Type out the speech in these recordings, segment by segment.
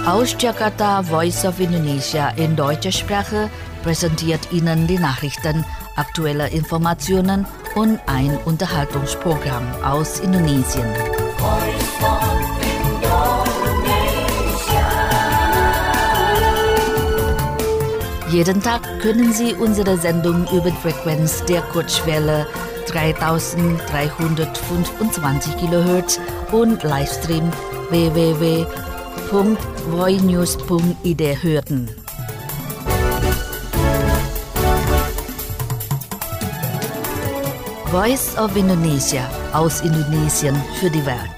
Aus Jakarta, Voice of Indonesia in deutscher Sprache präsentiert Ihnen die Nachrichten, aktuelle Informationen und ein Unterhaltungsprogramm aus Indonesien. Jeden Tag können Sie unsere Sendung über die Frequenz der Kurzwelle 3325 kHz und Livestream www.voinews.id hören. Voice of Indonesia aus Indonesien für die Welt.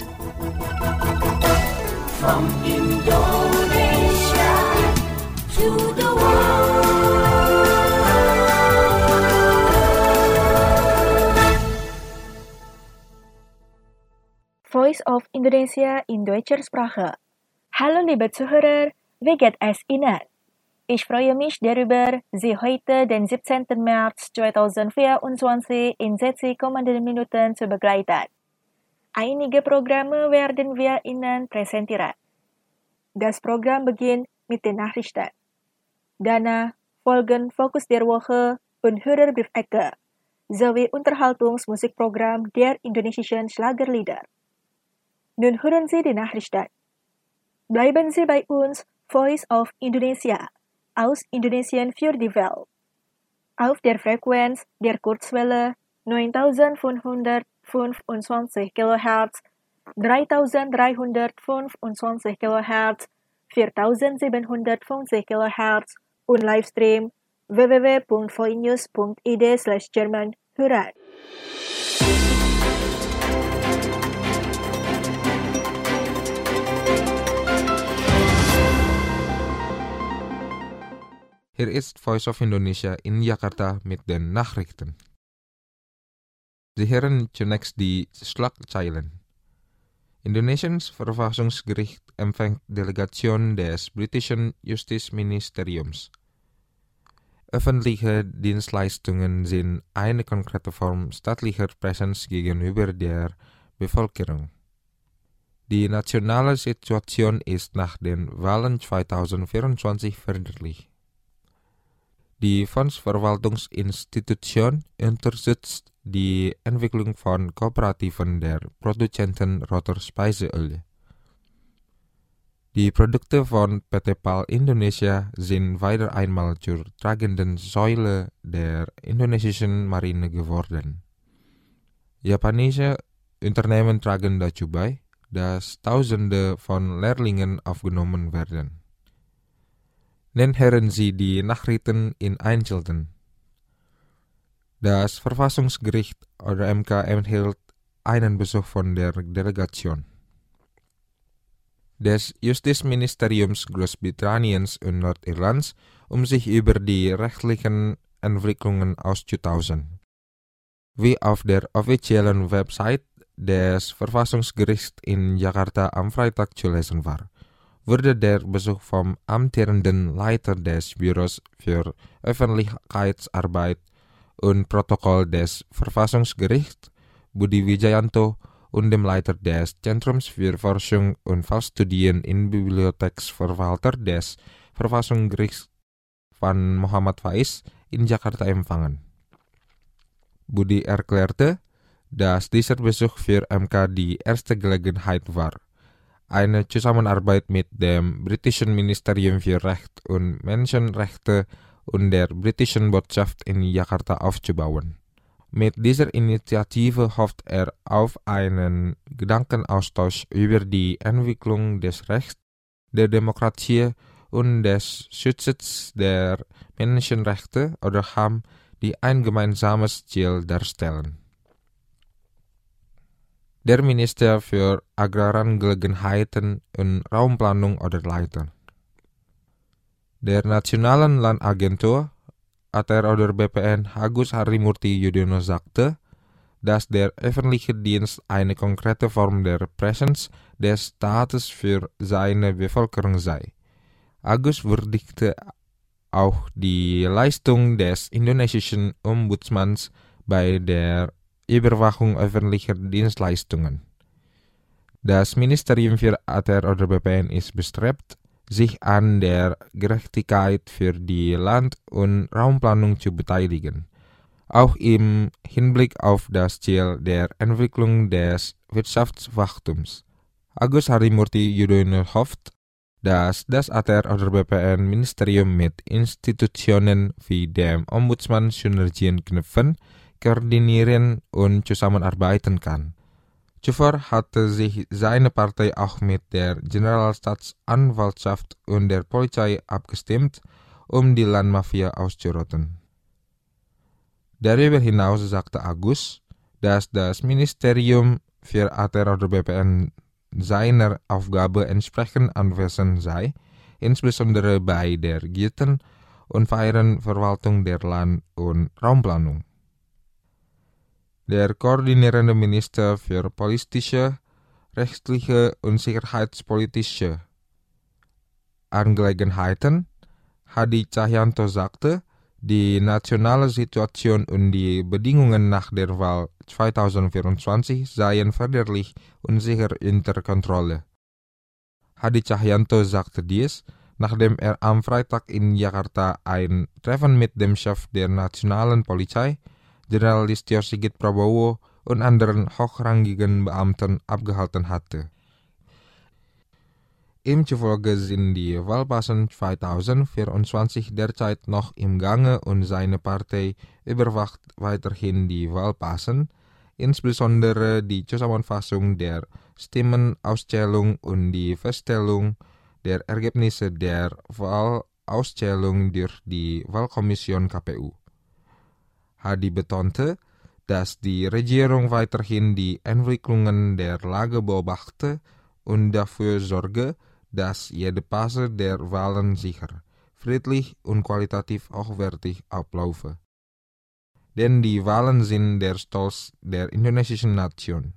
From Indonesia to the world. Voice of Indonesia in deutscher Sprache. Hallo liebe Zuhörer, wie geht es Ihnen? Ich freue mich darüber, Sie heute, den 17. März 2024, in 60 kommenden Minuten zu begleiten. Einige Programme werden wir Ihnen präsentieren. Das Programm beginnt mit den Nachrichten. Danach folgen Fokus der Woche und Hörerbriefecke sowie Unterhaltungsmusikprogramm der indonesischen Schlagerlieder. Nun hören Sie die Nachrichten. Bleiben Sie bei uns, Voice of Indonesia, aus Indonesien für die Welt. Auf der Frequenz der Kurzwelle 9525 kHz, 3325 kHz, 4750 kHz und Livestream www.voinews.id/German hören. Hier ist Voice of Indonesia in Jakarta mit den Nachrichten. Sie hören zunächst die Schlagzeilen. Indonesiens Verfassungsgericht empfängt Delegation des britischen Justizministeriums. Öffentliche Dienstleistungen sind eine konkrete Form staatlicher Präsenz gegenüber der Bevölkerung. Die nationale Situation ist nach den Wahlen 2024 förderlich. Die Fondsverwaltungsinstitution unterstützt die Entwicklung von Kooperativen der Produzenten roter Speiseöl. Die Produkte von PT PAL Indonesia sind wieder einmal zur tragenden Säule der indonesischen Marine geworden. Japanische Unternehmen tragen dazu bei, dass Tausende von Lehrlingen aufgenommen werden. Dann hören Sie die Nachrichten in Einzelnen. Das Verfassungsgericht oder MK erhielt einen Besuch von der Delegation des Justizministeriums Großbritanniens und Nordirlands, sich über die rechtlichen Entwicklungen auszutauschen. Wie auf der offiziellen Website des Verfassungsgerichts in Jakarta am Freitag zu lesen war, wurde der Besuch vom amtierenden Leiter des Büros für Öffentlichkeitsarbeit und Protokoll des Verfassungsgerichts, Budi Wijayanto, und dem Leiter des Zentrums für Forschung und Fallstudien in Bibliotheksverwalter des Verfassungsgerichts von Muhammad Faiz in Jakarta empfangen. Budi erklärte, dass dieser Besuch für MK die erste Gelegenheit war, eine Zusammenarbeit mit dem britischen Ministerium für Recht und Menschenrechte und der britischen Botschaft in Jakarta aufzubauen. Mit dieser Initiative hofft er auf einen Gedankenaustausch über die Entwicklung des Rechts, der Demokratie und des Schutzes der Menschenrechte oder HAM, die ein gemeinsames Ziel darstellen. Der Minister für Agrarangelegenheiten und Raumplanung oder Leiter der Nationalen Landagentur ATR oder BPN Agus Harimurti Yudhoyono sagte, dass der öffentliche Dienst eine konkrete Form der Präsenz des Staates für seine Bevölkerung sei. Agus würdigte auch die Leistung des indonesischen Ombudsmanns bei der Überwachung öffentlicher Dienstleistungen. Das Ministerium für ATR oder BPN ist bestrebt, sich an der Gerechtigkeit für die Land- und Raumplanung zu beteiligen, auch im Hinblick auf das Ziel der Entwicklung des Wirtschaftswachstums. Agus Harimurti Yudhoyono hofft, dass das ATR oder BPN-Ministerium mit Institutionen wie dem Ombudsmann Synergien knüpfen, koordinieren und zusammenarbeiten kann. Zuvor hatte sich seine Partei auch mit der Generalstaatsanwaltschaft und der Polizei abgestimmt, um die Landmafia auszurotten. Darüber hinaus sagte Agus, dass das Ministerium für ATR oder BPN seiner Aufgabe entsprechend anwesend sei, insbesondere bei der guten und fairen Verwaltung der Land- und Raumplanung. Der koordinierende Minister für politische, rechtliche und sicherheitspolitische Angelegenheiten, Hadi Cahyanto, sagte, die nationale Situation und die Bedingungen nach der Wahl 2024 seien förderlich und sicher unter Kontrolle. Hadi Cahyanto sagte dies, nachdem er am Freitag in Jakarta ein Treffen mit dem Chef der nationalen Polizei, General Listio Sigit Prabowo und anderen hochrangigen Beamten abgehalten hatte. Ihm zufolge sind die Wahlpassen 2024 derzeit noch im Gange und seine Partei überwacht weiterhin die Wahlpassen, insbesondere die Zusammenfassung der Stimmenauszählung und die Feststellung der Ergebnisse der Wahlauszählung durch die Wahlkommission KPU. Hadi betonte, dass die Regierung weiterhin die Entwicklungen der Lage beobachte und dafür sorge, dass jede Phase der Wahlen sicher, friedlich und qualitativ hochwertig ablaufe. Denn die Wahlen sind der Stolz der indonesischen Nation.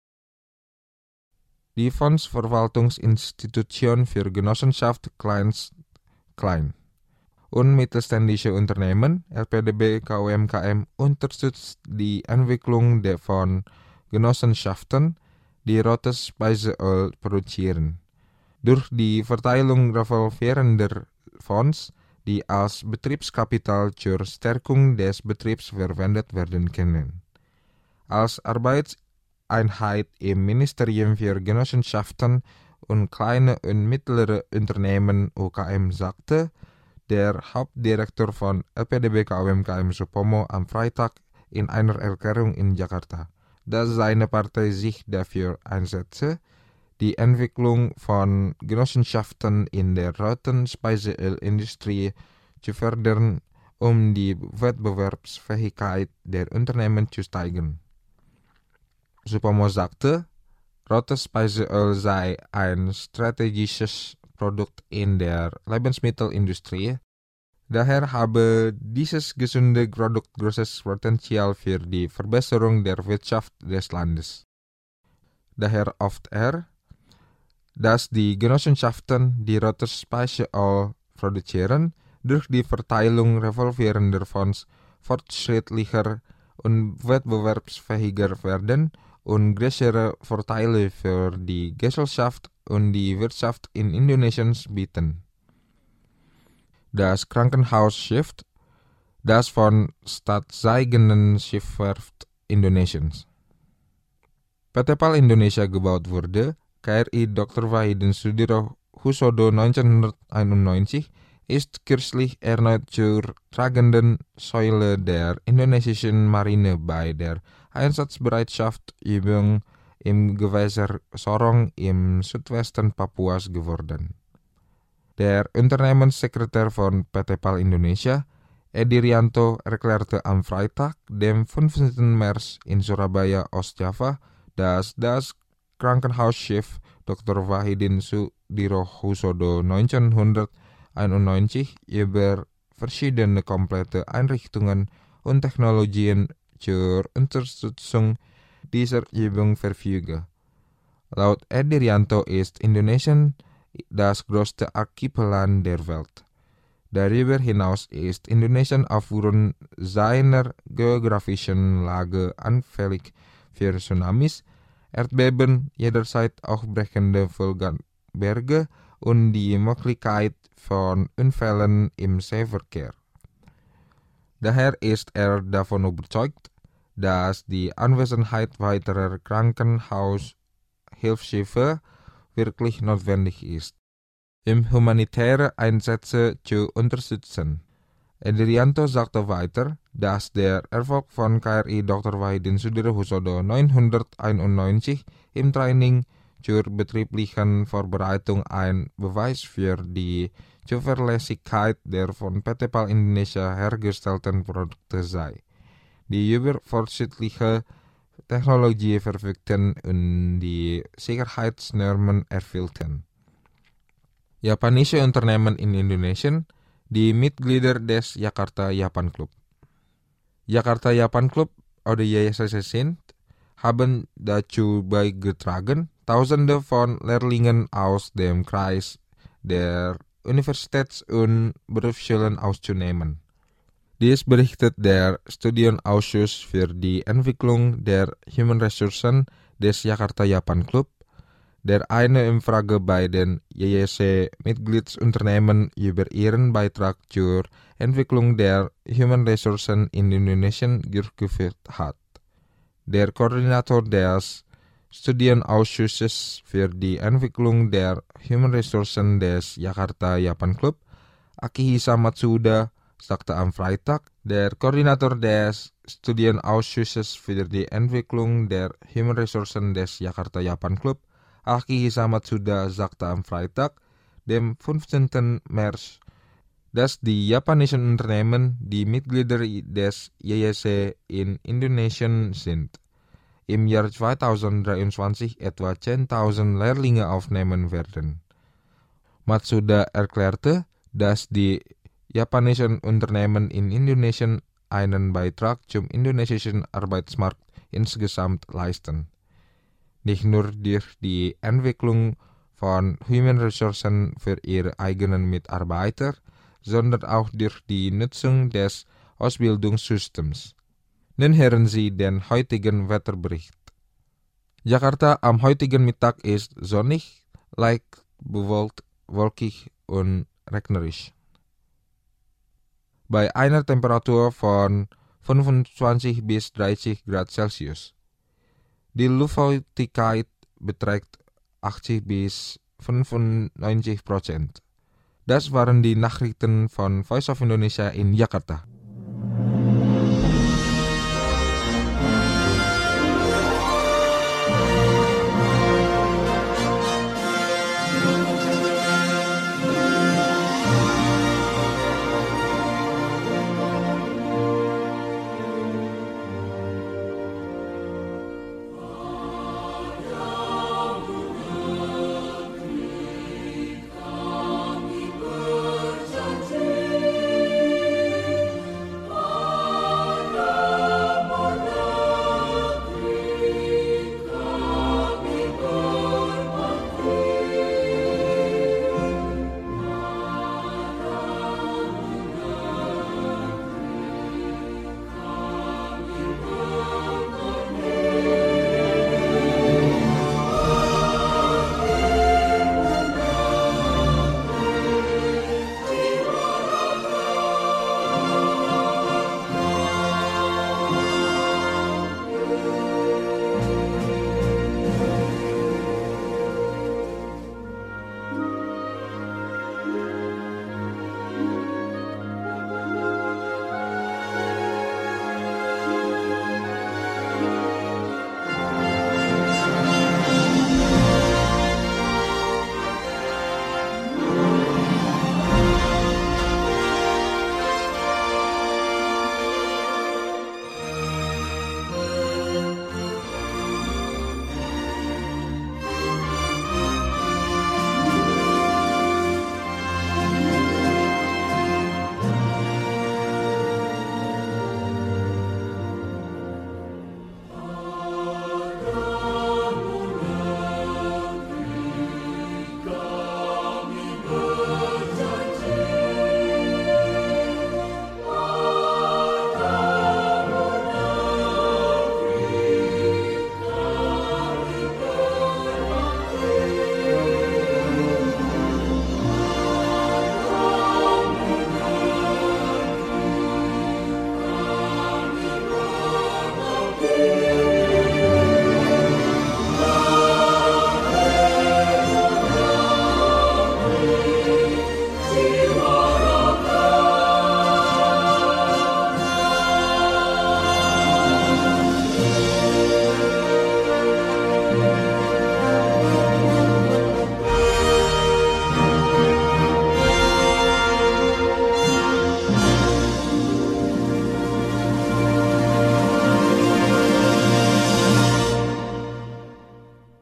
Die Fondsverwaltungsinstitution für Genossenschaft Klein und mittelständische Unternehmen, LPDB KUMKM, unterstützt die Entwicklung von Genossenschaften, die rotes Speiseöl produzieren. Durch die Verteilung revolvierender Fonds, die als Betriebskapital zur Stärkung des Betriebs verwendet werden können. Als Arbeitseinheit im Ministerium für Genossenschaften und kleine und mittlere Unternehmen UKM sagte der Hauptdirektor von LPDB KUMKM Supomo am Freitag in einer Erklärung in Jakarta, dass seine Partei sich dafür einsetze, die Entwicklung von Genossenschaften in der roten Speiseölindustrie zu fördern, um die Wettbewerbsfähigkeit der Unternehmen zu steigern. Supomo sagte, rotes Speiseöl sei ein strategisches Produkt in der Lebensmittelindustrie, daher habe dieses gesunde Produkt großes Potenzial für die Verbesserung der Wirtschaft des Landes. Daher hofft er, dass die Genossenschaften, die rotes Speiseöl produzieren, durch die Verteilung revolvierender Fonds fortschrittlicher und wettbewerbsfähiger werden und größere Vorteile für die Gesellschaft und die Wirtschaft in Indonesien bieten. Das Krankenhausschiff, das von staatseigenen Schiffswerft Indonesiens. PT PAL Indonesia gebaut wurde, KRI Dr. Wahidin Sudirohusodo 1991, ist kürzlich erneut zur tragenden Säule der indonesischen Marine bei der Einsatzbereitschaftsübung im Gewässer Sorong im Südwesten Papuas geworden. Der Unternehmenssekretär von PT PAL Indonesia, Edi Rianto, erklärte am Freitag, dem 15. März in Surabaya, Ostjava, dass das Krankenhausschiff Dr. Wahidin Sudirohusodo 1991 über verschiedene komplette Einrichtungen und Technologien zur Unterstützung dieser Übung verfüge. Laut Edi Rianto ist Indonesien das größte Archipelag der Welt. Darüber hinaus ist Indonesien aufgrund seiner geografischen Lage anfällig für Tsunamis, Erdbeben, jederzeit aufbrechende Vulkanberge und die Möglichkeit von Unfällen im Seeverkehr. Daher ist davon überzeugt, dass die Anwesenheit weiterer Krankenhaushilfsschiffe wirklich notwendig ist, um humanitäre Einsätze zu unterstützen. Endrianto sagte weiter, dass der Erfolg von KRI Dr. Wahidin Sudirohusodo 991 im Training zur betrieblichen Vorbereitung ein Beweis für die Zuverlässigkeit der von PT PAL Indonesia hergestellten Produkte sei, die über fortschrittliche Technologie verfügten und die Sicherheitsnormen erfüllten. Japanische Unternehmen in Indonesien, die Mitglieder des Jakarta Japan Club. Jakarta Japan Club oder JSC sind, haben dazu beigetragen, Tausende von Lehrlingen aus dem Kreis der Universitäts- und Berufsschulen auszunehmen. Dies berichtet der Studienausschuss für die Entwicklung der Human Ressourcen des Jakarta Japan Club, der eine Umfrage bei den JSC-Mitgliedsunternehmen über ihren Beitrag zur Entwicklung der Human Ressourcen in Indonesien durchgeführt hat. Der Koordinator des Studienausschusses für die Entwicklung der Human Ressourcen des Jakarta Japan Club, Akihisa Matsuda, sagte am Freitag, der Koordinator des Studienausschusses für die Entwicklung der Human Ressourcen des Jakarta Japan Club, Akihisa Matsuda, sagte am Freitag, dem 15. März, dass die japanischen Unternehmen, die Mitglieder des JSC in Indonesien sind, im Jahr 2023 etwa 10.000 Lehrlinge aufnehmen werden. Matsuda erklärte, dass die japanischen Unternehmen in Indonesien einen Beitrag zum indonesischen Arbeitsmarkt insgesamt leisten. Nicht nur durch die Entwicklung von Human Ressourcen für ihre eigenen Mitarbeiter, sondern auch durch die Nutzung des Ausbildungssystems. Nun hören Sie den heutigen Wetterbericht. Jakarta am heutigen Mittag ist sonnig, leicht bewölkt, wolkig und regnerisch. Bei einer Temperatur von 25 bis 30 Grad Celsius. Die Luftfeuchtigkeit beträgt 80 bis 95%. Das waren die Nachrichten von Voice of Indonesia in Jakarta.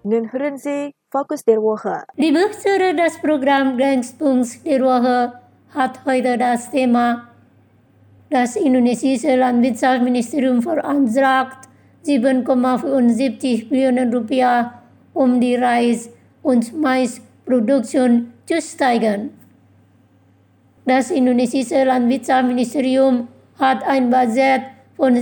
Nun hören Sie Fokus der Woche. Liebe Hörer, das Programm Grenzpunkt der Woche hat heute das Thema: Das indonesische Landwirtschaftsministerium verantragt 7,75 Billionen Rupiah, um die Reis- und Maisproduktion zu steigern. Das indonesische Landwirtschaftsministerium hat ein Budget von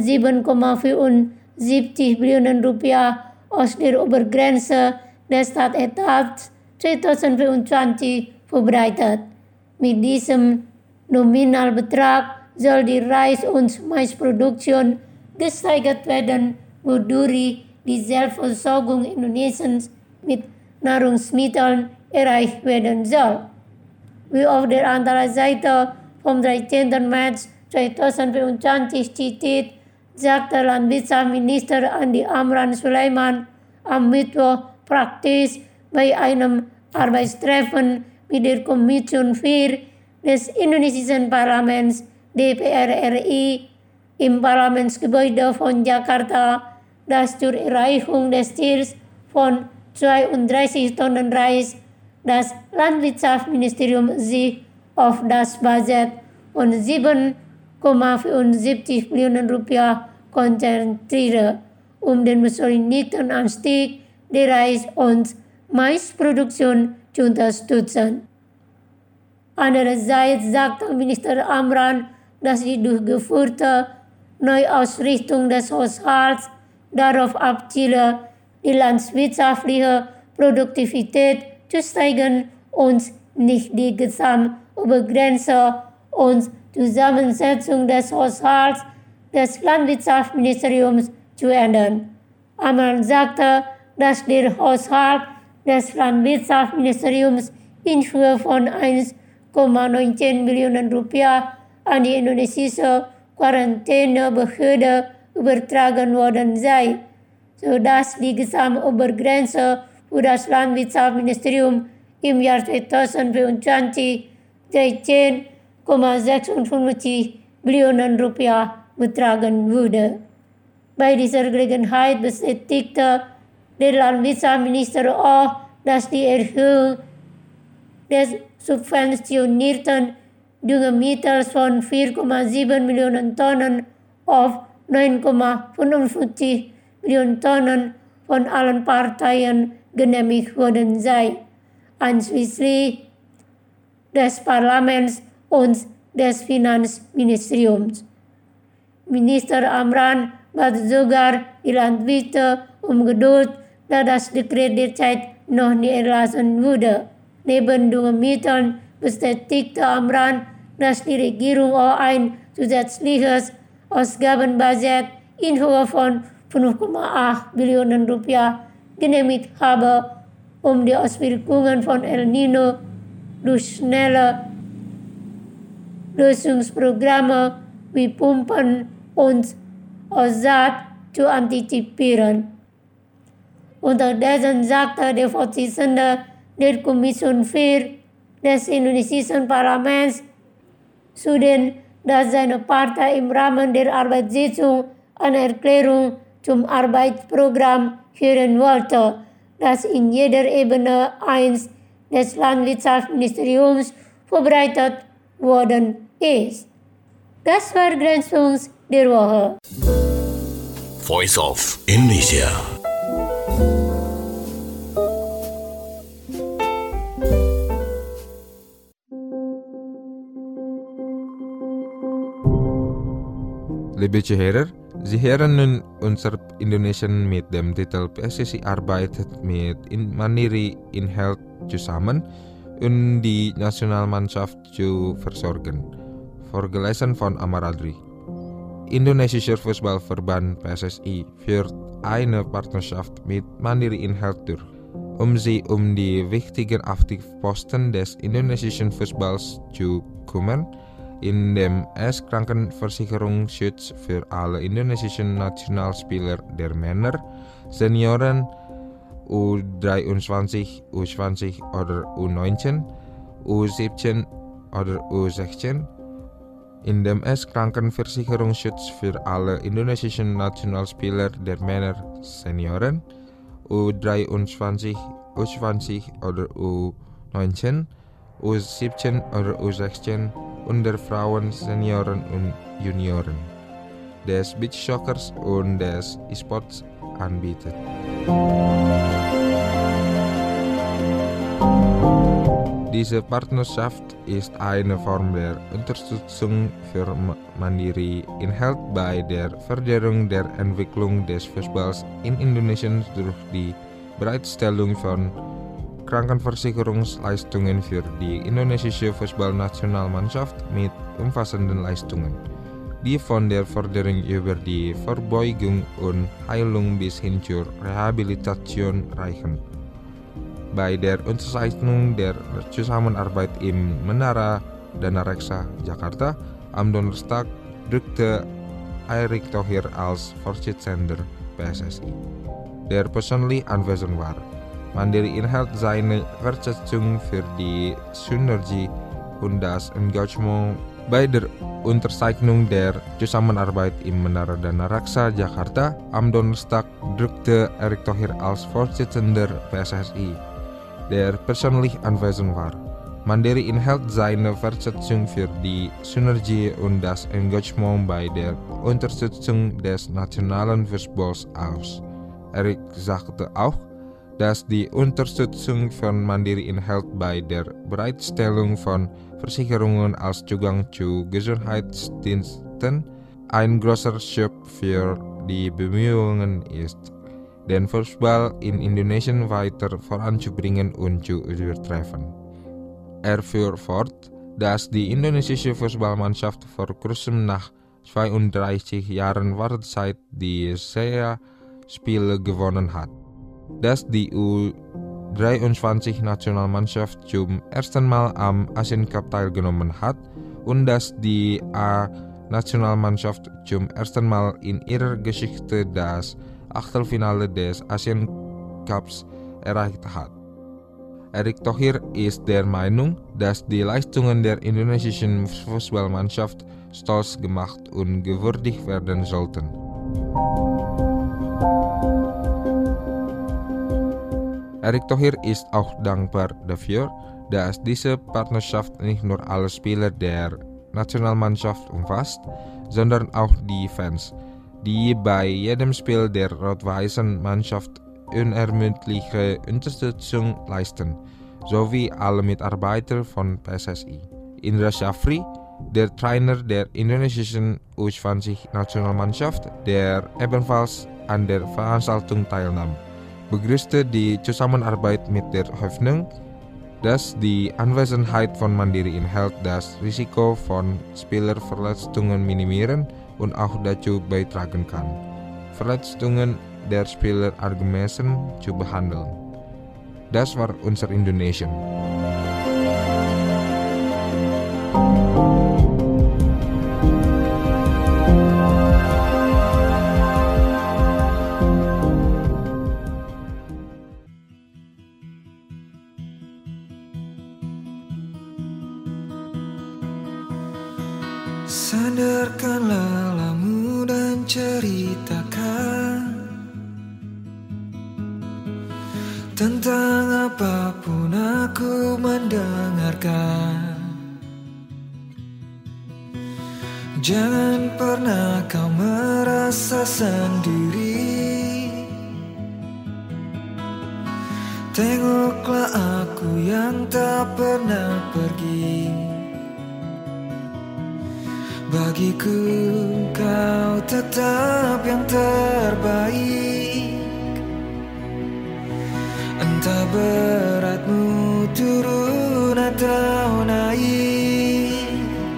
7,75 Billionen Rupiah aus der Obergrenze des Staatetats 2024 verbreitet. Mit diesem Nominalbetrag soll die Reis- und Maisproduktion gesteigert werden, wodurch die Selbstversorgung Indonesiens mit Nahrungsmitteln erreicht werden soll. Wie auf der anderen Seite vom 13. März 2024 zitiert, sagte Landwirtschaftsminister Andi Amran Sulaiman am Mittwoch praktisch bei einem Arbeitstreffen mit der Kommission 4 des indonesischen Parlaments DPR RI im Parlamentsgebäude von Jakarta, dass zur Erreichung des Ziels von 32 Tonnen Reis das Landwirtschaftsministerium sich auf das Budget von 7,75 Billionen Rupiah konzentriere, um den beschleunigten Anstieg der Reis- und Maisproduktion zu unterstützen. Andererseits sagte Minister Amran, dass die durchgeführte Neuausrichtung des Haushalts darauf abziele, die landwirtschaftliche Produktivität zu steigern und nicht die Gesamtobergrenze und Zusammensetzung des Haushalts des Landwirtschaftsministeriums zu ändern. Amran sagte, dass der Haushalt des Landwirtschaftsministeriums in Höhe von 1,19 Billionen Rupiah an die indonesische Quarantänebehörde übertragen worden sei, sodass die Gesamtobergrenze für das Landwirtschaftsministerium im Jahr 2024 13,56 Billionen Rupiah betragen würde. Bei dieser Gelegenheit bestätigte der Landwirtschaftsminister auch, dass die Erhöhung des subventionierten Düngemittels von 4,7 Millionen Tonnen auf 9,55 Millionen Tonnen von allen Parteien genehmigt worden sei, einschließlich des Parlaments und des Finanzministeriums. Minister Amran bat sogar die Landwirte um Geduld, da das Dekret derzeit noch nie erlassen wurde. Neben Düngemitteln bestätigte Amran, dass die Regierung auch ein zusätzliches Ausgabenbudget in Höhe von 5,8 Billionen Rupiah genehmigt habe, um die Auswirkungen von El Nino durch schnelle Lösungsprogramme wie Pumpen und Aussaat zu antizipieren. Unterdessen sagte der Vorsitzende der Kommission 4 des indonesischen Parlaments zudem, dass seine Partei im Rahmen der Arbeitssitzung eine Erklärung zum Arbeitsprogramm hören wollte, das in jeder Ebene 1 des Landwirtschaftsministeriums verbreitet worden ist. Das war Grenzpunkt der Woche. Voice of Indonesia. Liebe Zuhörer, Sie hören nun unser Indonesian mit dem Titel PSSI arbeitet mit Mandiri Inhalt zusammen, um die Nationalmannschaft zu versorgen. Vorgelesen von Amar Adri. Indonesischer Fußballverband PSSI führt eine Partnerschaft mit Mandiri Inhalt durch, um sie um die wichtigen Aktivposten des indonesischen Fußballs zu kümmern, indem es Krankenversicherungsschutz für alle indonesischen Nationalspieler der Männer, Senioren, U23, U20 oder U19, U17 oder U16, indem es Krankenversicherungsschutz für alle indonesischen Nationalspieler der Männer, Senioren, U23 oder U19, U17 oder U16 und der Frauen, Senioren und Junioren, des Beachsoccers und des E-Sports anbietet. Diese Partnerschaft ist eine Form der Unterstützung für Mandiri Inhalt bei der Förderung der Entwicklung des Fußballs in Indonesien durch die Bereitstellung von Krankenversicherungsleistungen für die indonesische Fußballnationalmannschaft mit umfassenden Leistungen, die von der Förderung über die Vorbeugung und Heilung bis hin zur Rehabilitation reichen. Bei der Unterzeichnung der Zusammenarbeit im Menara Danareksa, Jakarta am Donnerstag drückte Erick Thohir als Vorsitzender PSSI, der persönlich anwesend war, Mandiri Inhalt seine Wertschätzung für die Synergie und das Engagement bei der Unterzeichnung der Zusammenarbeit im Menara Danareksa, Jakarta am Donnerstag drückte Erick Thohir als Vorsitzender PSSI, der persönlich anwesend war, Mandiri Inhalt seine Wertschätzung für die Synergie und das Engagement bei der Unterstützung des nationalen Fußballs aus. Erick sagte auch, dass die Unterstützung von Mandiri Inhalt bei der Bereitstellung von Versicherungen als Zugang zu Gesundheitsdiensten ein großer Schub für die Bemühungen ist, den Fußball in Indonesien weiter voranzubringen und zu übertreffen. Er fuhr fort, dass die indonesische Fußballmannschaft vor kurzem nach 32 Jahren Wartezeit die SEA-Spiele gewonnen hat, dass die U23-Nationalmannschaft zum ersten Mal am Asian Cup teilgenommen hat und dass die A-Nationalmannschaft zum ersten Mal in ihrer Geschichte das Achtelfinale des Asian Cups erreicht hat. Erick Thohir ist der Meinung, dass die Leistungen der indonesischen Fußballmannschaft stolz gemacht und gewürdigt werden sollten. Erick Thohir ist auch dankbar dafür, dass diese Partnerschaft nicht nur alle Spieler der Nationalmannschaft umfasst, sondern auch die Fans, die bei jedem Spiel der rot-weißen Mannschaft unermüdliche Unterstützung leisten, sowie alle Mitarbeiter von PSSI. Indra Shafri, der Trainer der indonesischen U20-Nationalmannschaft, der ebenfalls an der Veranstaltung teilnahm, begrüßte die Zusammenarbeit mit der Hoffnung, dass die Anwesenheit von Mandiri Inhalt das Risiko von Spielerverletzungen minimieren und auch dazu beitragen kann, Verletzungen der Spieler angemessen zu behandeln. Das war unser Indonesien. Sandarkan lelamu dan ceritakan tentang apapun aku mendengarkan. Jangan pernah kau merasa sendiri. Tengoklah aku yang tak pernah pergi. Bagiku kau tetap yang terbaik. Entah beratmu turun atau naik.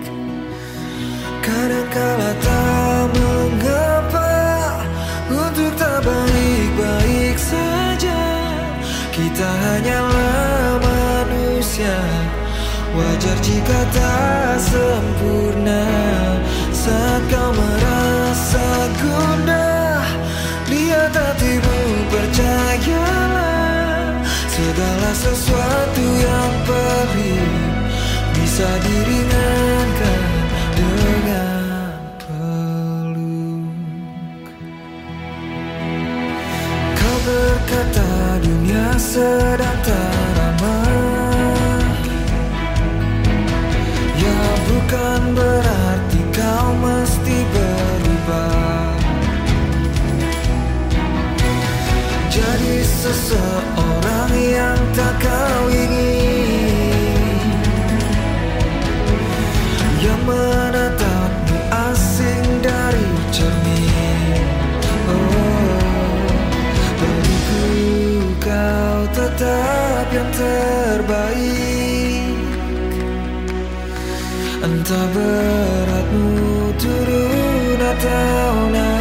Kadangkala tak mengapa untuk tak baik-baik saja. Kita hanyalah manusia, wajar jika tak sempurna. Saat kau merasa gundah, lihat hatimu, percayalah. Segala sesuatu yang perih bisa diringankan dengan peluk. Kau berkata sedang teramah. Ya bukan berarti kau mesti berubah jadi seseorang yang tak kau ingin, yang menatapmu asing dari cermin. Beriku kau tetap yang terbaik, entah beratmu turun atau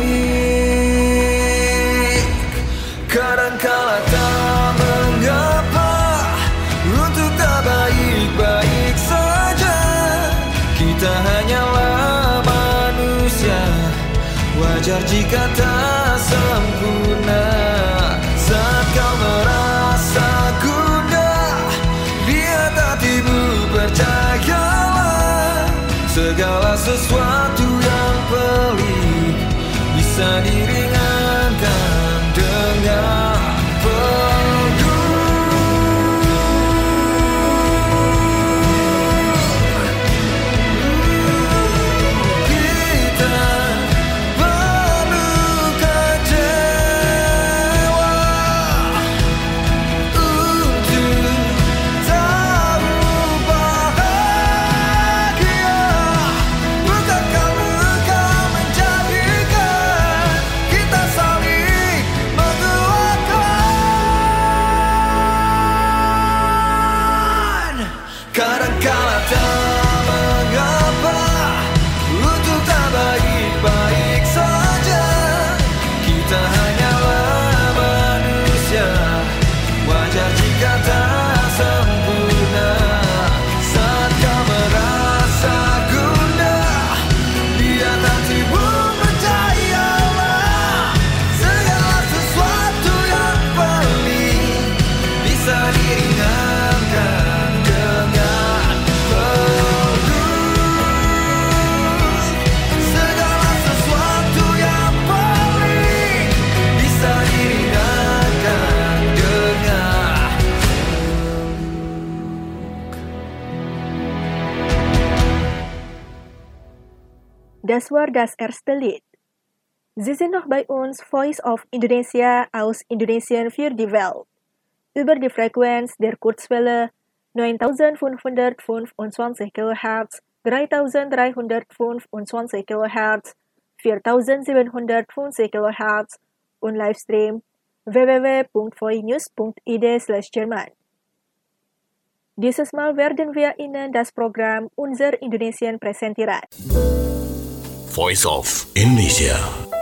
naik. Kadangkala tak mengapa, untuk tak baik-baik saja. Kita hanyalah manusia, wajar jika tak sempurna. Saat kau merasa gundah, lihat hatimu, percayalah. Segala sesuatu yang pelik bisa diringankan dengan peluk. Kita perlu kecewa untuk tahu bahagia. Bukankah engkau menjadikan kita saling menguatkan? Kadangkala tak mengapa, untuk tak baik-baik saja. Kita hanyalah manusia, wajar jika tak sempurna. Saat kau merasa gundah, lihat hatimu, percayalah. Segala sesuatu yang pelik bisa diringankan dengan peluk. Segala sesuatu yang pelik bisa diringankan dengan Das war das erste Lied. Sie sind noch bei uns Voice of Indonesia aus Indonesien für die Welt. Über die Frequenz der Kurzwelle 9525 kHz, 3325 kHz, 4750 kHz und Livestream www.voinews.id/German. Dieses Mal werden wir Ihnen das Programm Unser Indonesien präsentieren. Voice of Indonesia.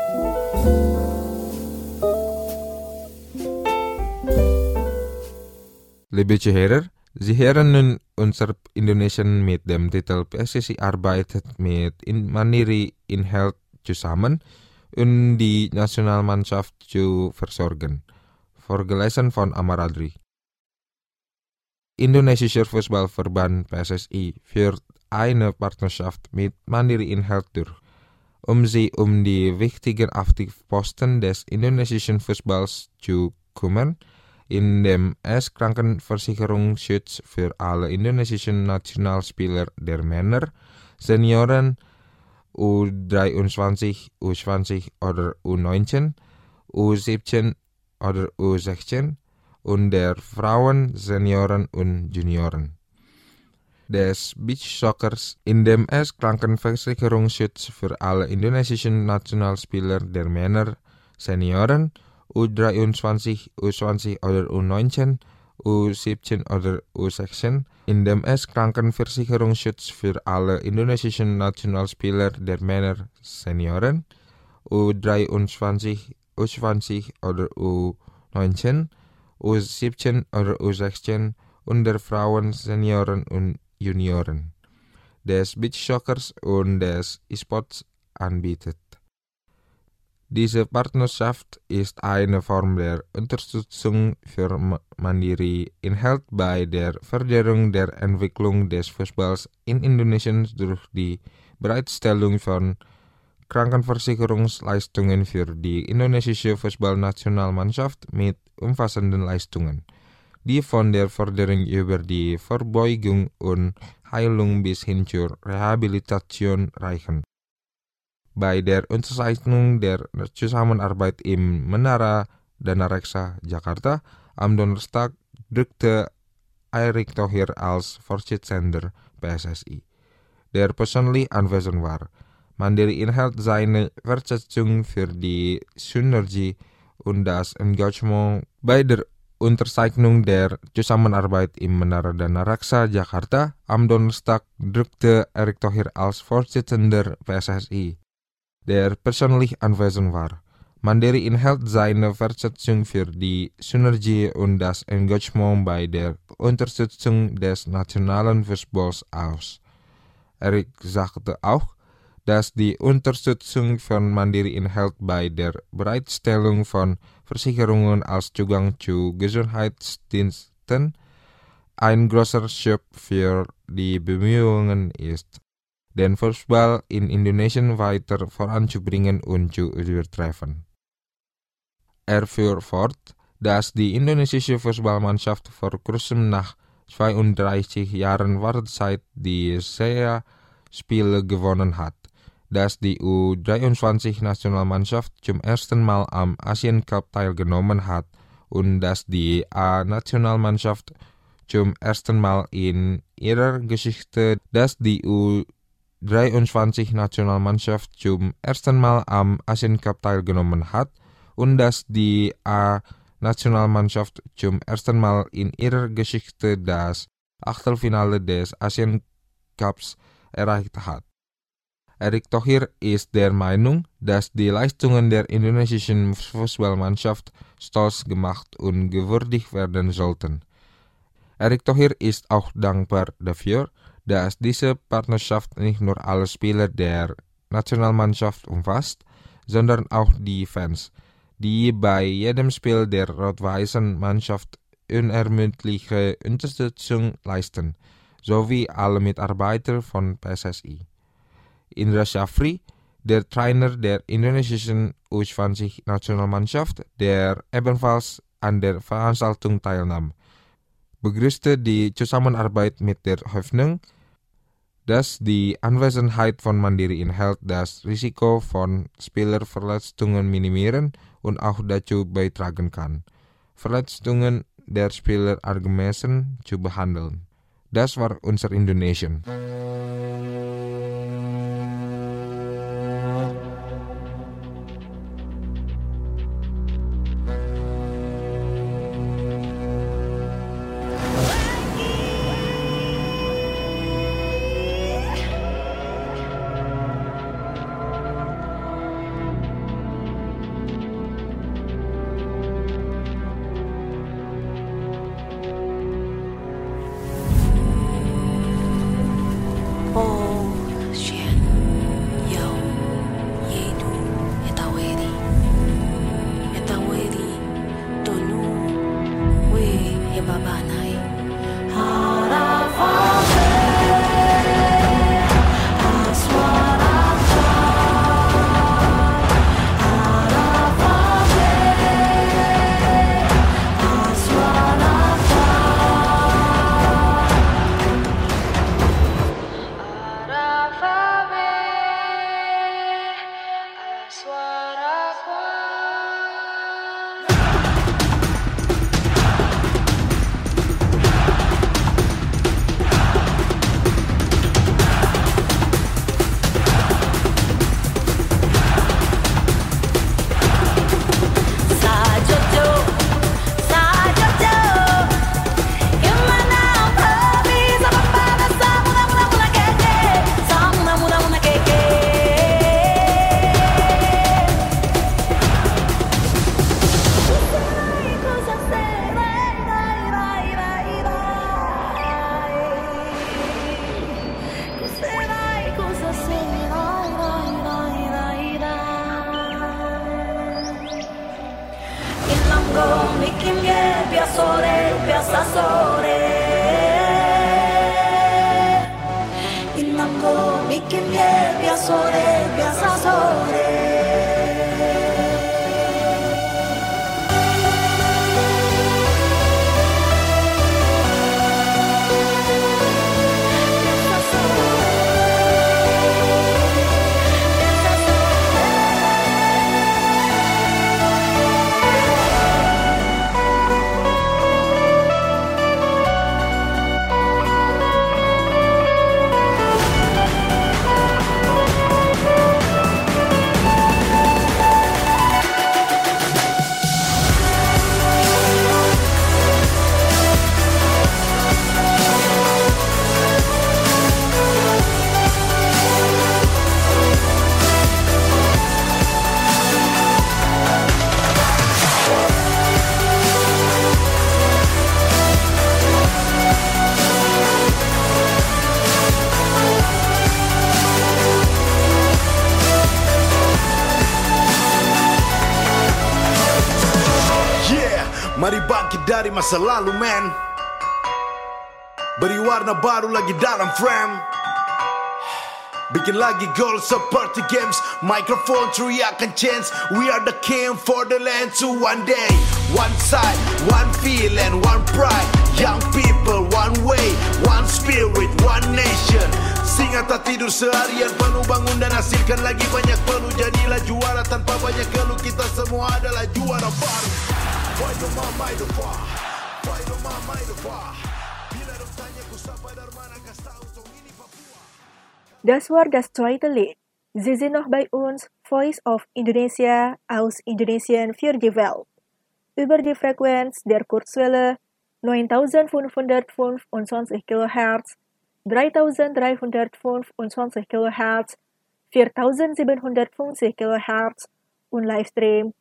Liebe Zuhörer, Sie hören nun unser Indonesian mit dem Titel PSSI arbeitet mit Mandiri Inhalt zusammen, um die Nationalmannschaft zu versorgen. Vorgelesen von Amaradri. Indonesischer Fußballverband PSSI führt eine Partnerschaft mit Mandiri Inhalt durch, um sie um die wichtigen Aktivposten des indonesischen Fußballs zu kümmern, indem es Krankenversicherungsschutz für alle indonesischen Nationalspieler der Männer, Senioren, U23, U20 oder U19, U17 oder U16 und der Frauen, Senioren und Junioren des Beachsoccers, indem es Krankenversicherungsschutz für alle indonesischen Nationalspieler der Männer, Senioren, U23, U20 oder U19, U17 oder U16, indem es Krankenversicherungsschutz für alle indonesischen Nationalspieler der Männer, Senioren, U23, U20 oder U19, U17 oder U16 und der Frauen, Senioren und Junioren des Beachsoccers und des E-Sports anbietet. Diese Partnerschaft ist eine Form der Unterstützung für Mandiri Inhalt bei der Förderung der Entwicklung des Fußballs in Indonesien durch die Bereitstellung von Krankenversicherungsleistungen für die indonesische Fußballnationalmannschaft mit umfassenden Leistungen. die von der Förderung über die Vorbeugung und Heilung bis hin zur Rehabilitation reichen. Bei der Unterzeichnung der Zusammenarbeit im Menara Dana Reksa, Jakarta am Donnerstag drückte Erick Thohir als Vorsitzender PSSI, der persönlich anwesend war. Mandiri enthält seine Wertschätzung für die Synergie und das Engagement bei der Unterzeichnung der Zusammenarbeit im Menara Dana Reksa, Jakarta am Donnerstag drückte Erick Thohir als Vorsitzender PSSI, der persönlich anwesend war. Mandiri enthält seine Wertschätzung für die Synergie und das Engagement bei der Unterstützung des nationalen Fußballs aus. Erick sagte auch, dass die Unterstützung von Mandiri enthält bei der Bereitstellung von Versicherungen als Zugang zu Gesundheitsdiensten ein großer Schub für die Bemühungen ist, den Fußball in Indonesien weiter voranzubringen und zu übertreffen. Er fuhr fort, dass die indonesische Fußballmannschaft vor kurzem nach 32 Jahren Wartezeit die SEA-Spiele gewonnen hat, dass die U23-Nationalmannschaft zum ersten Mal am Asian Cup teilgenommen hat und dass die A-Nationalmannschaft zum ersten Mal in ihrer Geschichte, dass die U23-Nationalmannschaft zum ersten Mal am Asian Cup teilgenommen hat und dass die A-Nationalmannschaft zum ersten Mal in ihrer Geschichte das Achtelfinale des Asian Cups erreicht hat. Erick Thohir ist der Meinung, dass die Leistungen der indonesischen Fußballmannschaft stolz gemacht und gewürdigt werden sollten. Erick Thohir ist auch dankbar dafür, dass diese Partnerschaft nicht nur alle Spieler der Nationalmannschaft umfasst, sondern auch die Fans, die bei jedem Spiel der rot-weißen Mannschaft unermüdliche Unterstützung leisten, sowie alle Mitarbeiter von PSSI. Indra Shafri, der Trainer der indonesischen U20-Nationalmannschaft, der ebenfalls an der Veranstaltung teilnahm, begrüßte die Zusammenarbeit mit der Hoffnung, dass die Anwesenheit von Mandiri enthält das Risiko von Spielerverletzungen minimieren und auch dazu beitragen kann, Verletzungen der Spieler angemessen zu behandeln. Das war unser Indonesien. dari masa lalu man. Beri warna baru lagi dalam frame. Bikin lagi goal seperti games. Microphone teriakan chance. We are the king for the land. So one day, one side, one feel and one pride. Young people, one way, one spirit, one nation. Singa tak tidur seharian, penuh bangun dan hasilkan lagi banyak peluh. Jadilah juara tanpa banyak keluh. Kita semua adalah juara baru. Why do mama itu far? Why do mama itu far? Bila dong tanya ku sampai dari mana kau tahu tong ini Papua. Das war das zweite Lied. Sie sind noch bei uns, Voice of Indonesia aus Indonesien für die Welt. Über die Frequenz der Kurzwelle 9525 kHz, 3325 kHz, 4750 kHz und Livestream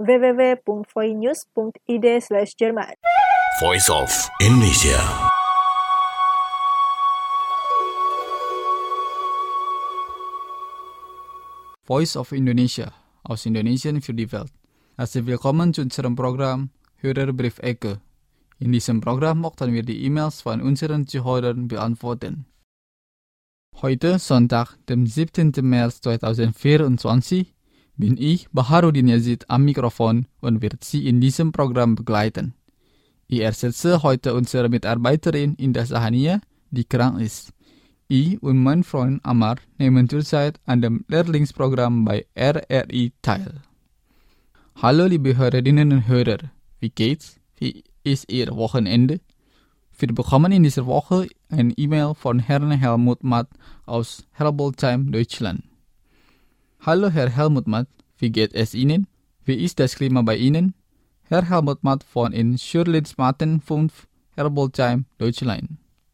www.voinews.id/Jerman. Voice of Indonesia. Voice of Indonesia aus Indonesien für die Welt. Herzlich willkommen zu unserem Programm Hörerbriefecke. In diesem Programm möchten wir die E-Mails von unseren Zuhörern beantworten. Heute, Sonntag, dem 17. März 2024, bin ich, Baharudin Yazid, am Mikrofon und werde Sie in diesem Programm begleiten. Ich ersetze heute unsere Mitarbeiterin Indah Sahania, die krank ist. Ich und mein Freund Amar nehmen zurzeit an dem Lehrlingsprogramm bei RRI teil. Hallo liebe Hörerinnen und Hörer, wie geht's? Wie ist Ihr Wochenende? Wir bekommen in dieser Woche eine E-Mail von Herrn Helmut Matt aus Helboldsheim, Deutschland. Hallo Herr Helmut Matt, wie geht es Ihnen? Wie ist das Klima bei Ihnen? Herr Helmut Matt von in Schürlinsmatten 5, Helboldsheim, Deutschland.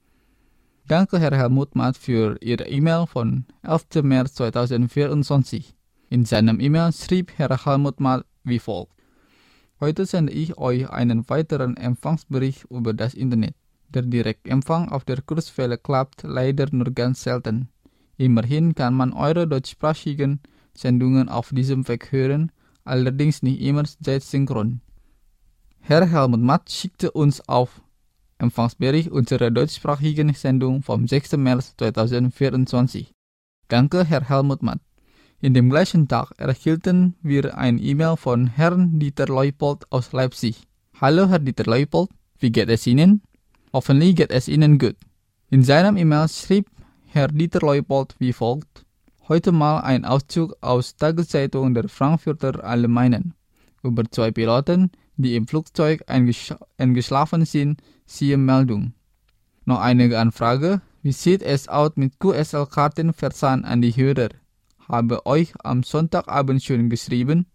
Danke Herr Helmut Matt für Ihre E-Mail von 11. März 2024. In seinem E-Mail schrieb Herr Helmut Matt wie folgt. Heute sende ich euch einen weiteren Empfangsbericht über das Internet. Der Direktempfang auf der Kurzwelle klappt leider nur ganz selten. Immerhin kann man eure deutschsprachigen Sendungen auf diesem Weg hören, allerdings nicht immer zeitsynchron. Herr Helmut Matt schickte uns auf Empfangsbericht unserer deutschsprachigen Sendung vom 6. März 2024. Danke, Herr Helmut Matt. In dem gleichen Tag erhielten wir eine E-Mail von Herrn Dieter Leupold aus Leipzig. Hallo, Herr Dieter Leupold, wie geht es Ihnen? Hoffentlich geht es Ihnen gut. In seinem E-Mail schrieb Herr Dieter Leupold wie folgt. Heute mal ein Auszug aus Tageszeitung der Frankfurter Allgemeinen über 2 Piloten, die im Flugzeug eingeschlafen sind, siehe Meldung. Noch eine Anfrage, wie sieht es aus mit QSL-Kartenversand an die Hörer? Habe euch am Sonntagabend schon geschrieben?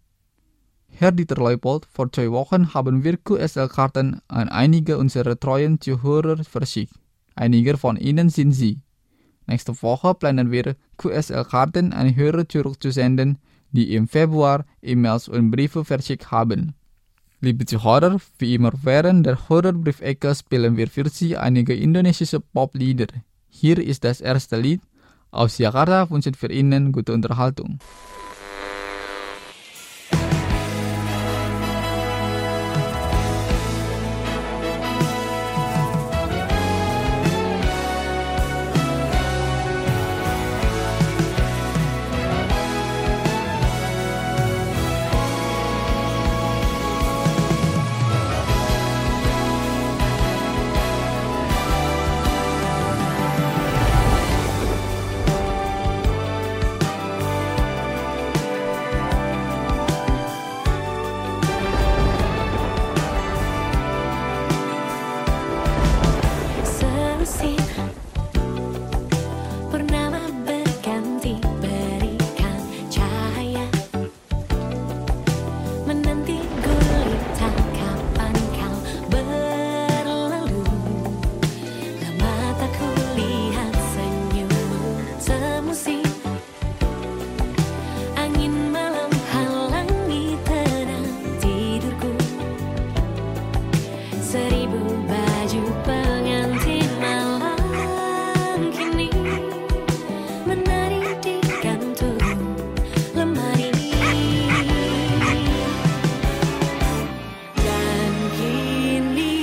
Herr Dieter Leupold, vor 2 Wochen haben wir QSL-Karten an einige unserer treuen Zuhörer verschickt. Einige von ihnen sind Sie. Nächste Woche planen wir, QSL-Karten an Hörer zurückzusenden, die im Februar E-Mails und Briefe verschickt haben. Liebe Zuhörer, wie immer während der Hörerbriefecke spielen wir für Sie einige indonesische Poplieder. Hier ist das erste Lied. Aus Jakarta wünschen wir Ihnen gute Unterhaltung. Dan kini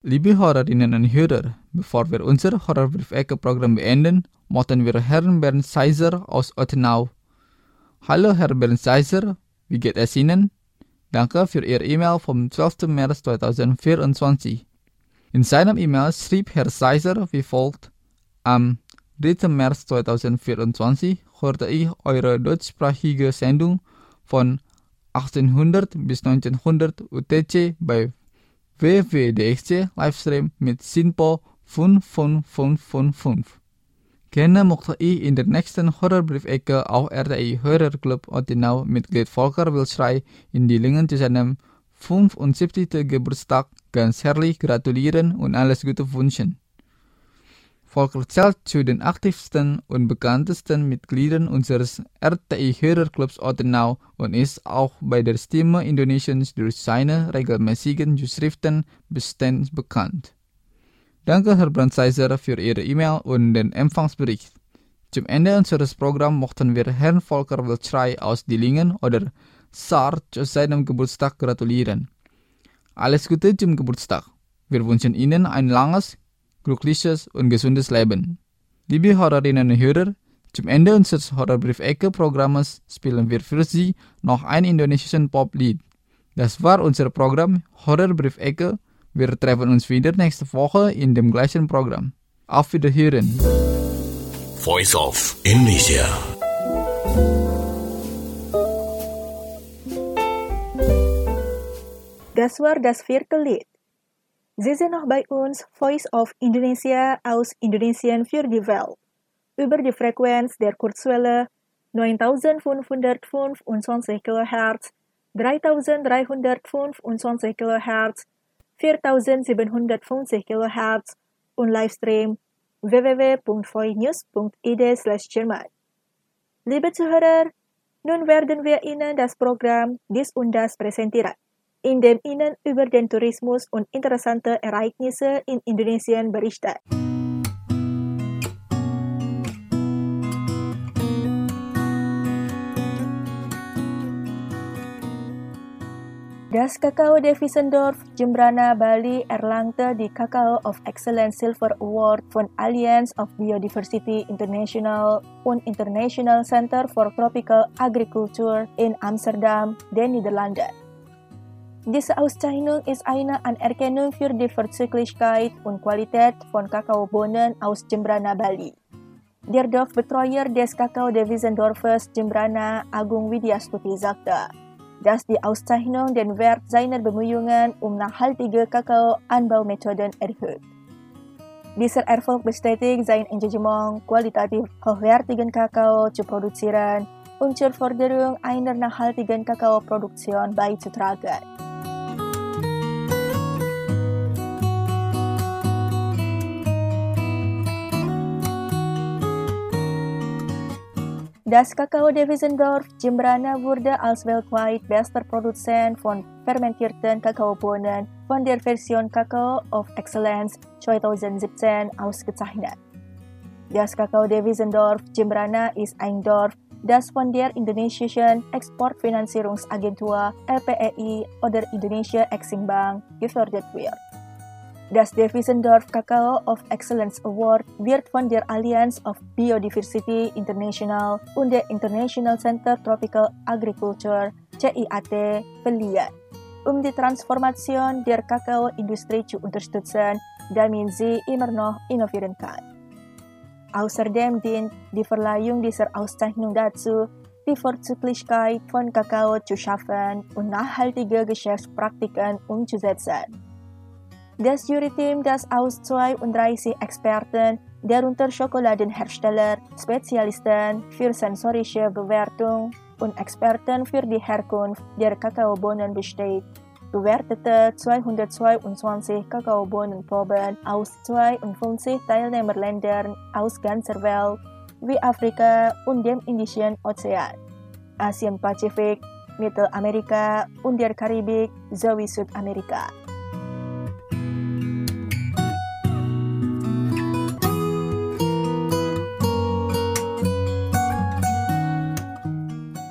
Liebe Hörerinnen und Hörer, bevor wir unser Horrorbrief-Ecke-Programm beenden, möchten wir Herrn Bernd Seiser aus Ottenau. Hallo Herr Bernd Seiser, wie geht es Ihnen? Danke für Ihr E-Mail vom 12. März 2024. In seinem E-Mail schrieb Herr Seiser wie folgt: Am 3. März 2024 hörte ich eure deutschsprachige Sendung von 1800 bis 1900 UTC bei WWDXC Livestream mit SINPO 55555. Gerne möchte ich in der nächsten Horrorbrief-Ecke auch RTI Hörerclub Ottenau Mitglied Volker Wilschrei in Dillingen zu seinem 75. Geburtstag ganz herzlich gratulieren und alles Gute wünschen. Volker zählt zu den aktivsten und bekanntesten Mitgliedern unseres RTI Hörerclubs Ottenau und ist auch bei der Stimme Indonesiens durch seine regelmäßigen Zuschriften bestens bekannt. Danke Herr Bernd Seiser für Ihre E-Mail und den Empfangsbericht. Zum Ende unseres Programms möchten wir Herrn Volker Wilschrei aus Dillingen oder SAR zu seinem Geburtstag gratulieren. Alles Gute zum Geburtstag. Wir wünschen Ihnen ein langes, glückliches und gesundes Leben. Liebe Hörerinnen und Hörer, zum Ende unseres Horrorbrief-Ecke-Programmes spielen wir für Sie noch ein indonesischen Poplied. Das war unser Programm Horrorbrief-Ecke. Wir treffen uns wieder nächste Woche in dem gleichen Programm. Auf Wiederhören. Voice of Indonesia. Das war das 4. Lied. Sie sind noch bei uns, Voice of Indonesia aus Indonesien für die Welt. Über die Frequenz der Kurzwelle 9525 kHz, 3325 kHz, 4750 kHz und Livestream www.voinews.id/Jerman. Liebe Zuhörer, nun werden wir Ihnen das Programm Dies und Das präsentieren, in dem Ihnen über den Tourismus und interessante Ereignisse in Indonesien berichtet. Das Kakao de Wiesendorf, Jembrana, Bali erlangte die Kakao of Excellence Silver Award von Alliance of Biodiversity International und International Center for Tropical Agriculture in Amsterdam, den Niederlanden. Diese Auszeichnung ist eine Anerkennung für die Vorzüglichkeit und Qualität von Kakaobohnen aus Jembrana, Bali. Der Dorfbetreuer des Kakao de Wiesendorfes, Jembrana, Agung Widyastuti, sagte, dass die Auszeichnung den Wert seiner Bemühungen nachhaltige Kakaoanbaumethoden erhöht. Dieser Erfolg bestätigt sein Engagement, qualitativ hochwertigen Kakao zu produzieren und zur Förderung einer nachhaltigen Kakaoproduktion beizutragen. Das Kakao de Wiesendorf, Jembrana wurde als weltweit bester Produzent von fermentierten Kakaobohnen von der Version Kakao of Excellence 2017 ausgezeichnet. Das Kakao de Wiesendorf, Jembrana ist ein Dorf, das von der indonesischen Exportfinanzierungsagentur LPEI oder Indonesia Exim Bank gefördert wird. Das de Wiesendorf Kakao of Excellence Award wird von der Alliance of Biodiversity International und der International Center Tropical Agriculture CIAT verliehen, die Transformation der Kakaoindustrie zu unterstützen, damit sie immer noch innovieren kann. Außerdem dient die Verleihung dieser Auszeichnung dazu, die Vorzüglichkeit von Kakao zu schaffen und nachhaltige Geschäftspraktiken umzusetzen. Das Juryteam, das aus 32 Experten, darunter Schokoladenhersteller, Spezialisten für sensorische Bewertung und Experten für die Herkunft der Kakaobohnen besteht, bewertete 222 Kakaobohnenproben aus 52 Teilnehmerländern aus ganzer Welt, wie Afrika und dem Indischen Ozean, Asien-Pazifik, Mittelamerika und der Karibik sowie Südamerika.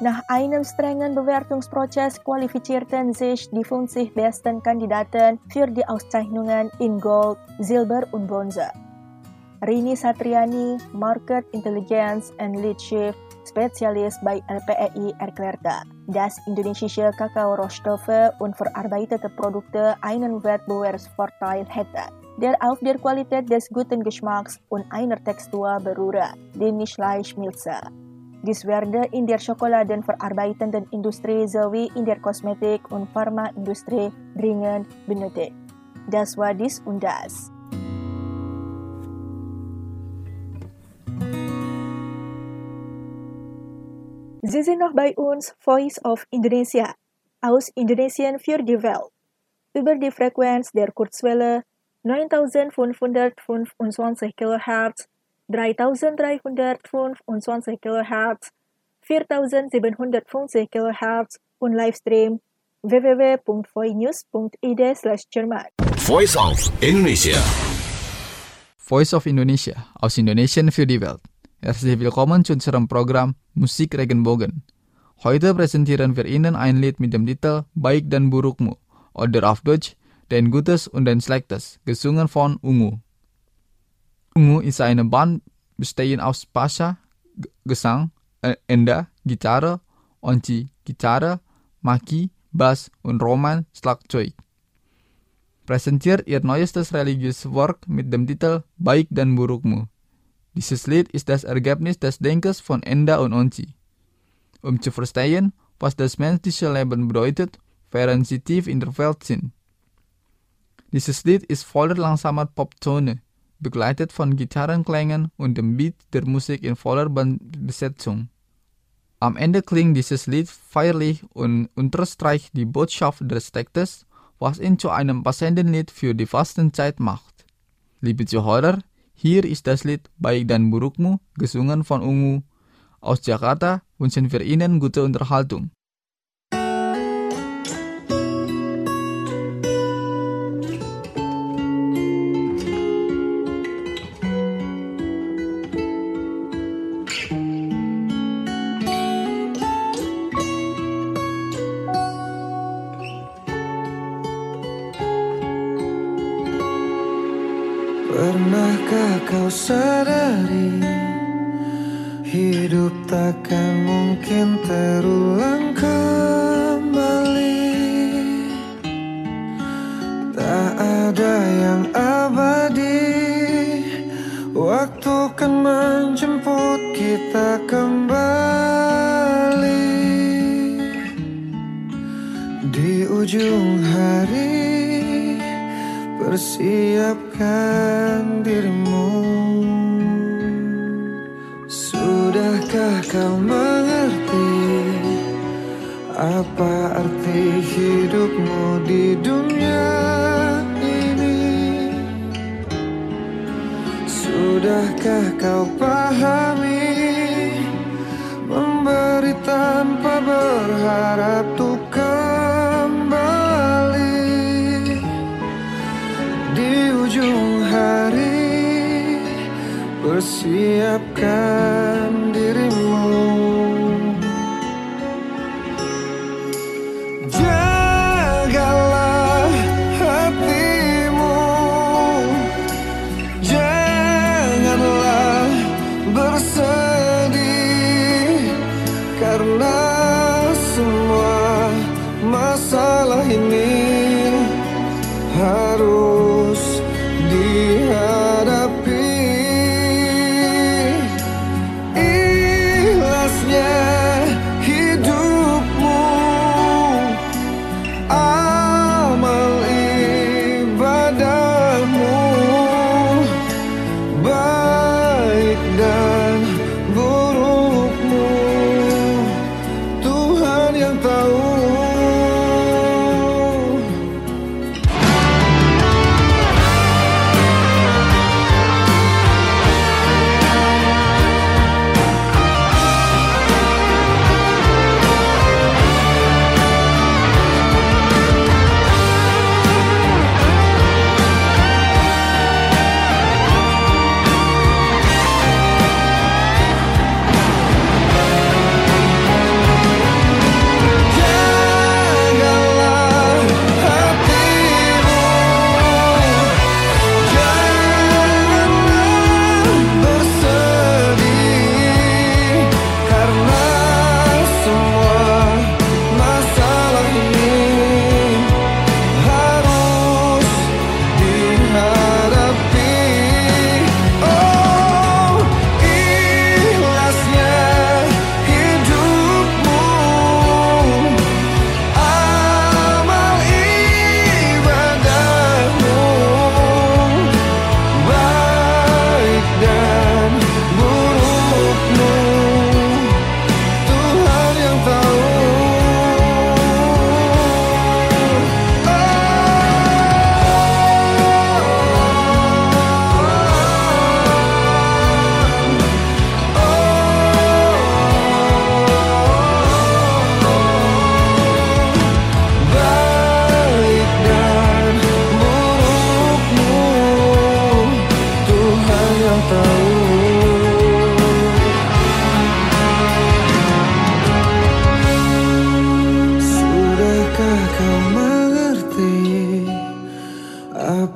Nach einem strengen Bewertungsprozess qualifizierten sich die 50 besten Kandidaten für die Auszeichnungen in Gold, Silber und Bronze. Rini Satriani, Market Intelligence and Leadership Spezialist bei LPEI, erklärte, dass indonesische Kakaorohstoffe und verarbeitete Produkte einen Wettbewerbsvorteil hätten, der auf der Qualität des guten Geschmacks und einer Textur beruhe, die nicht leicht milde. Dies werde in der schokoladenverarbeitenden Industrie sowie in der Kosmetik- und Pharmaindustrie dringend benötigt. Das war dies und das. Sie sind noch bei uns, Voice of Indonesia, aus Indonesien für die Welt, über die Frequenz der Kurzwelle 9525 kHz, 3325 kHz, 4750 kHz und Livestream www.voinews.id/Jerman. Voice of Indonesia. Voice of Indonesia aus Indonesien für die Welt. Herzlich willkommen zu unserem Programm Musik Regenbogen. Heute präsentieren wir Ihnen ein Lied mit dem Titel Baik dan Burukmu oder auf Deutsch Dein Gutes und Dein Schlechtes, gesungen von Ungu. Ungu ist eine Band bestehend aus Pasha, Gesang, Enda, Gitarre, Onci, Gitarre, Maki, Bass und Roman, Schlagzeug. Präsentiert ihr neuestes religiöses Werk mit dem Titel Baik dan Burukmu. Dieses Lied ist das Ergebnis des Denkens von Enda und Onci. Um zu verstehen, was das menschliche Leben bedeutet, während sie tief in der Welt sind. Dieses Lied ist voller langsamer Poptöne, begleitet von Gitarrenklängen und dem Beat der Musik in voller Bandbesetzung. Am Ende klingt dieses Lied feierlich und unterstreicht die Botschaft des Textes, was ihn zu einem passenden Lied für die Fastenzeit macht. Liebe Zuhörer, hier ist das Lied Baik dan Burukmu, gesungen von Ungu. Aus Jakarta wünschen wir Ihnen gute Unterhaltung. Pernahkah kau sadari hidup takkan mungkin terulang kembali. Tak ada yang abadi, waktu kan menjemput kita kembali. Di ujung hari persiapkan dirimu. Sudahkah kau mengerti apa arti hidupmu di dunia ini? Sudahkah kau pahami memberi tanpa berharap tuh kembali? Di ujung hari persiapkan dirimu. Jagalah hatimu, janganlah bersedih, karena semua masalah ini harus dihadapi.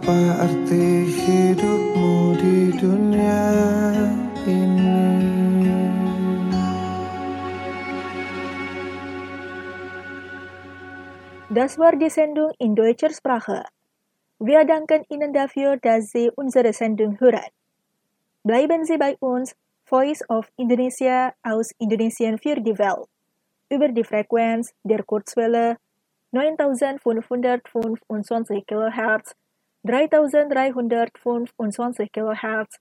Apa arti hidupmu di dunia ini? Das war die Sendung in deutscher Sprache. Wir danken Ihnen dafür, dass Sie unsere Sendung hören. Bleiben Sie bei uns, Voice of Indonesia aus Indonesien für die Welt, über die Frequenz der Kurzwelle 9525 kHz, 3325 kHz,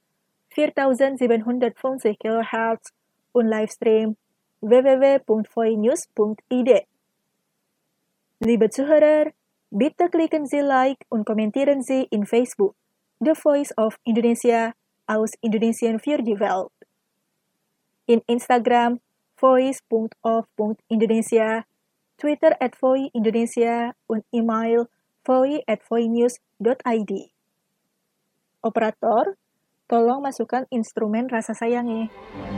4750 kHz und Livestream www.voinews.id. Liebe Zuhörer, bitte klicken Sie Like und kommentieren Sie in Facebook The Voice of Indonesia aus Indonesien für die Welt. In Instagram voice.of.indonesia, Twitter @voiindonesia und email voi@voinews.id. Operator, tolong masukkan instrumen rasa sayangnya.